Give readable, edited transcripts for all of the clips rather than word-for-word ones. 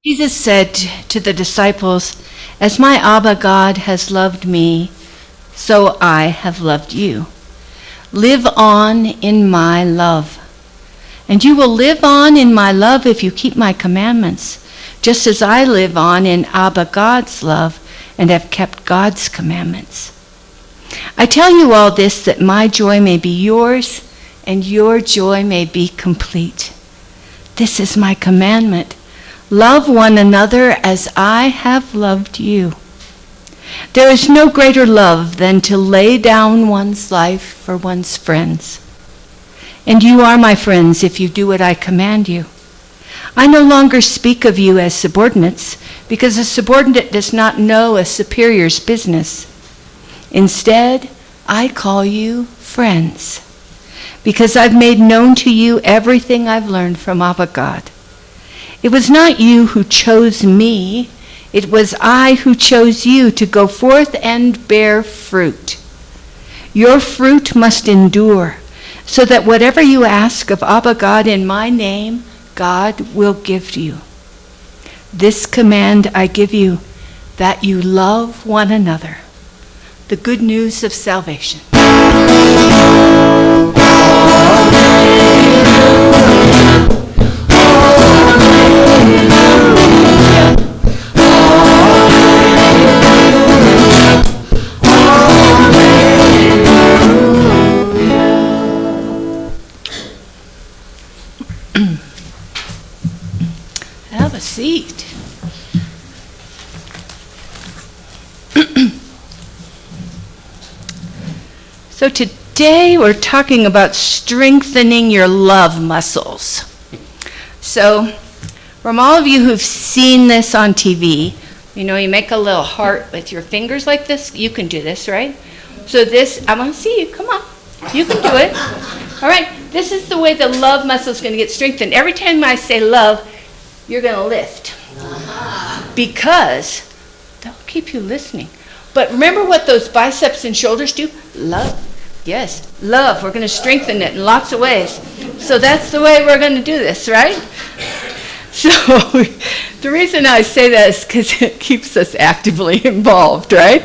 Jesus said to the disciples, "As my Abba God has loved me, so I have loved you. Live on in my love. And you will live on in my love if you keep my commandments, just as I live on in Abba God's love and have kept God's commandments. I tell you all this that my joy may be yours and your joy may be complete. This is my commandment. Love one another as I have loved you. There is no greater love than to lay down one's life for one's friends. And you are my friends if you do what I command you. I no longer speak of you as subordinates, because a subordinate does not know a superior's business. Instead, I call you friends, because I've made known to you everything I've learned from Abba God. It was not you who chose me, it was I who chose you to go forth and bear fruit. Your fruit must endure, so that whatever you ask of Abba God in my name, God will give to you. This command I give you, that you love one another." The good news of salvation. Have a seat. So today we're talking about strengthening your love muscles. So from all of you who've seen this on TV, you know, you make a little heart with your fingers like this. You can do this, right? So this, I want to see you. Come on. You can do it. All right. This is the way the love muscle is going to get strengthened. Every time I say love, you're going to lift. Because they'll keep you listening. But remember what those biceps and shoulders do? Love. Yes, love. We're going to strengthen it in lots of ways. So that's the way we're going to do this, right? So the reason I say that is because it keeps us actively involved, right?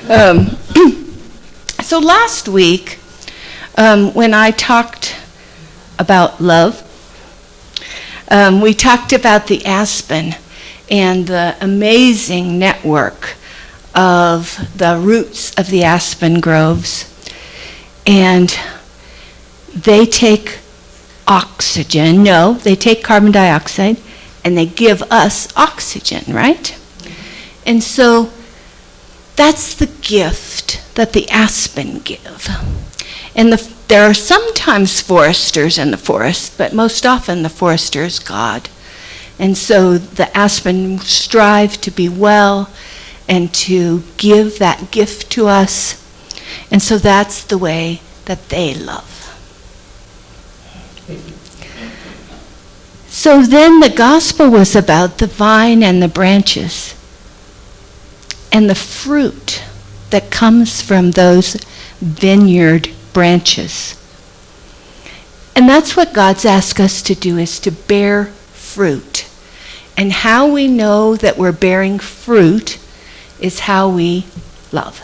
So last week, when I talked about love, we talked about the aspen and the amazing network of the roots of the aspen groves. And they take oxygen. No, they take carbon dioxide and they give us oxygen, right? And so that's the gift that the aspen give. And there are sometimes foresters in the forest, but most often the forester is God. And so the aspen strive to be well and to give that gift to us. And so that's the way that they love. So then the gospel was about the vine and the branches and the fruit that comes from those vineyard branches. And that's what God's asked us to do, is to bear fruit. And how we know that we're bearing fruit is how we love.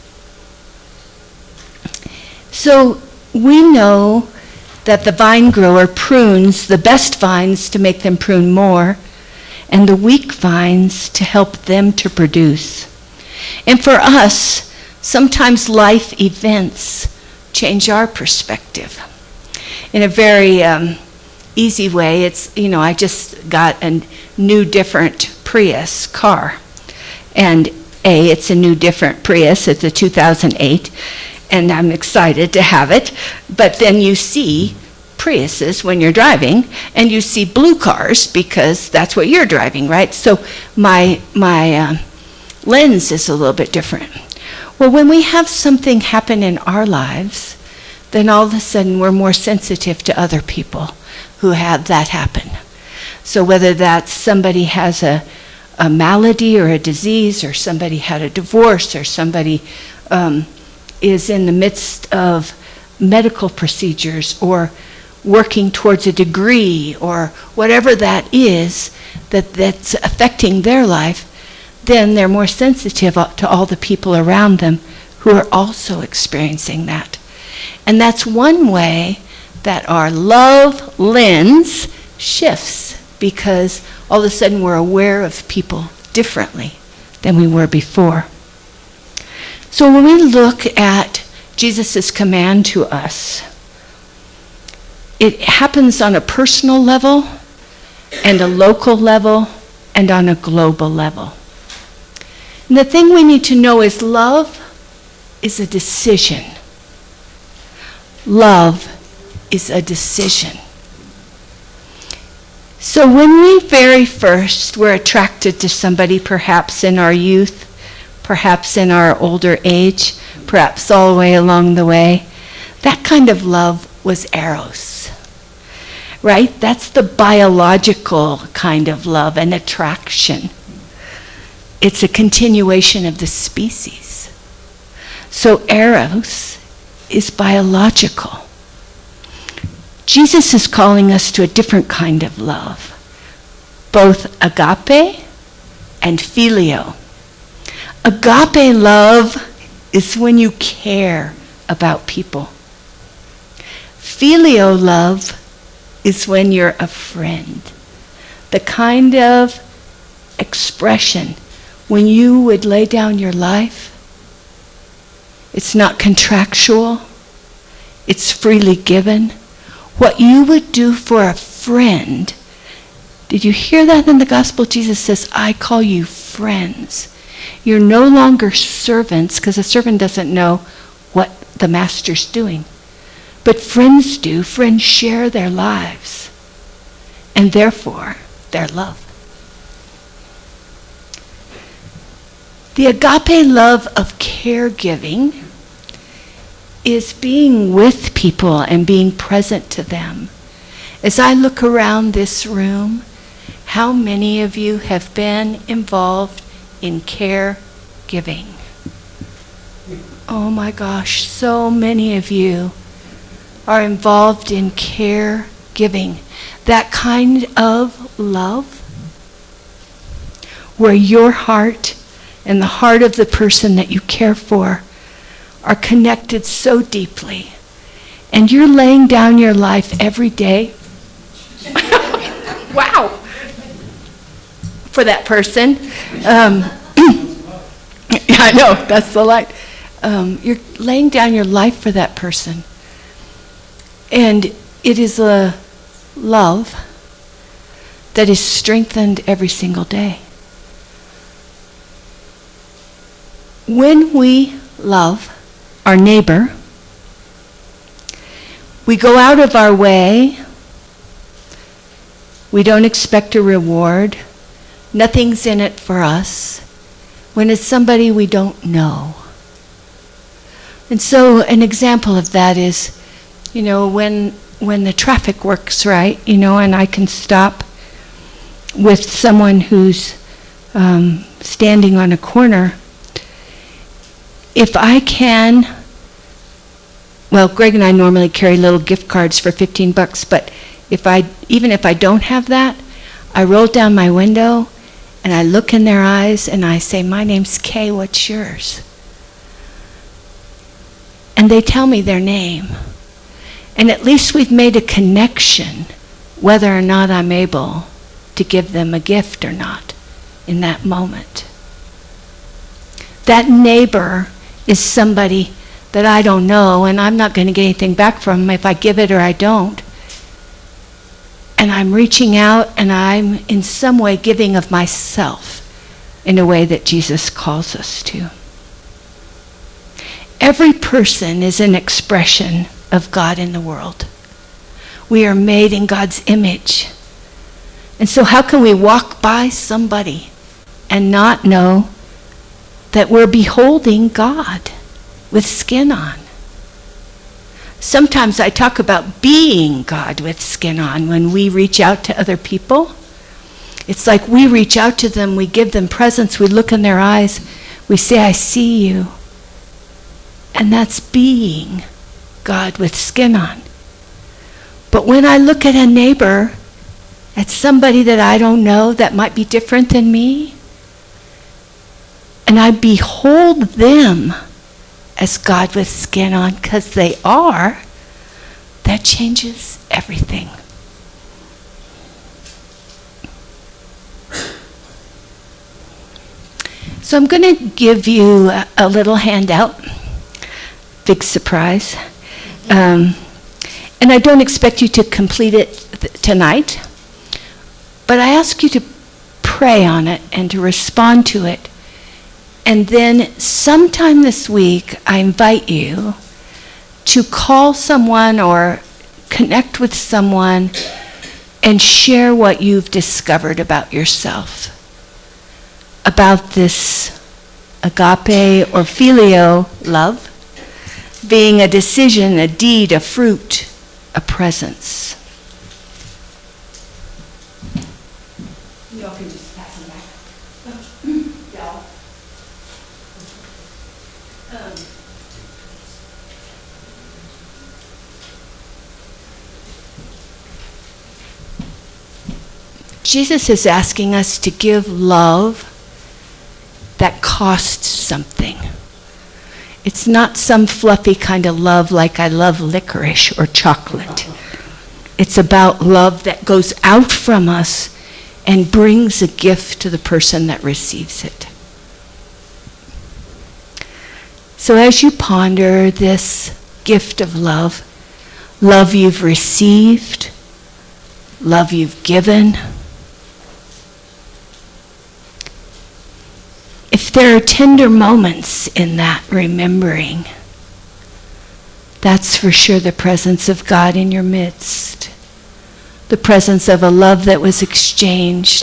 So we know that the vine grower prunes the best vines to make them prune more, and the weak vines to help them to produce. And for us, sometimes life events change our perspective. In a very easy way, it's, you know, I just got a new different Prius car. And it's a new different Prius, it's a 2008. And I'm excited to have it. But then you see Priuses when you're driving, and you see blue cars because that's what you're driving, right? So my lens is a little bit different. Well, when we have something happen in our lives, then all of a sudden we're more sensitive to other people who have that happen. So whether that's somebody has a malady or a disease, or somebody had a divorce, or somebody is in the midst of medical procedures or working towards a degree or whatever that is, that's affecting their life, then they're more sensitive to all the people around them who are also experiencing that. And that's one way that our love lens shifts, because all of a sudden we're aware of people differently than we were before. So when we look at Jesus' command to us, it happens on a personal level and a local level and on a global level. And the thing we need to know is love is a decision. Love is a decision. So when we very first were attracted to somebody, perhaps in our youth, perhaps in our older age, perhaps all the way along the way, that kind of love was eros, right? That's the biological kind of love, an attraction. It's a continuation of the species. So eros is biological. Jesus is calling us to a different kind of love, both agape and phileo. Agape love is when you care about people. Phileo love is when you're a friend. The kind of expression when you would lay down your life. It's not contractual. It's freely given. What you would do for a friend. Did you hear that in the gospel? Jesus says, I call you friends. You're no longer servants, because a servant doesn't know what the master's doing. But friends do. Friends share their lives, and therefore their love. The agape love of caregiving is being with people and being present to them. As I look around this room, how many of you have been involved in caregiving? Oh my gosh, so many of you are involved in caregiving. That kind of love where your heart and the heart of the person that you care for are connected so deeply. And you're laying down your life every day. Wow. For that person. I know, that's the light. You're laying down your life for that person. And it is a love that is strengthened every single day. When we love our neighbor, we go out of our way. We don't expect a reward. Nothing's in it for us. When it's somebody we don't know. And so an example of that is, when the traffic works right, and I can stop with someone who's standing on a corner. If I can, Greg and I normally carry little gift cards for $15, but even if I don't have that, I roll down my window and I look in their eyes and I say, my name's Kay, what's yours? And they tell me their name. And at least we've made a connection, whether or not I'm able to give them a gift or not in that moment. That neighbor is somebody that I don't know, and I'm not going to get anything back from them if I give it or I don't. And I'm reaching out, and I'm in some way giving of myself in a way that Jesus calls us to. Every person is an expression of God in the world. We are made in God's image. And so how can we walk by somebody and not know that we're beholding God with skin on? Sometimes I talk about being God with skin on when we reach out to other people. It's like we reach out to them, we give them presence, we look in their eyes, we say, I see you. And that's being God with skin on. But when I look at a neighbor at somebody that I don't know that might be different than me, and I behold them as God with skin on, because they are, that changes everything. So I'm going to give you a little handout. Big surprise. And I don't expect you to complete it tonight, but I ask you to pray on it and to respond to it. And then sometime this week, I invite you to call someone or connect with someone and share what you've discovered about yourself, about this agape or phileo love being a decision, a deed, a fruit, a presence. Y'all can just pass them back. Y'all. Jesus is asking us to give love that costs something. It's not some fluffy kind of love like I love licorice or chocolate. It's about love that goes out from us and brings a gift to the person that receives it. So as you ponder this gift of love, love you've received, love you've given, if there are tender moments in that remembering, that's for sure the presence of God in your midst. The presence of a love that was exchanged.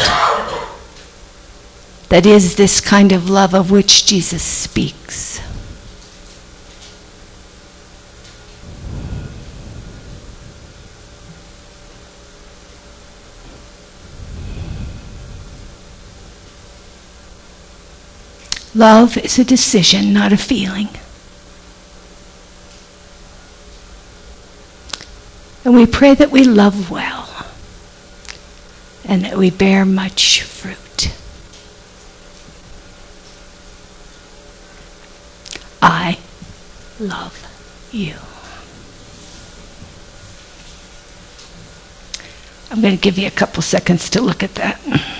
That is this kind of love of which Jesus speaks. Love is a decision, not a feeling. And we pray that we love well and that we bear much fruit. I love you. I'm going to give you a couple seconds to look at that.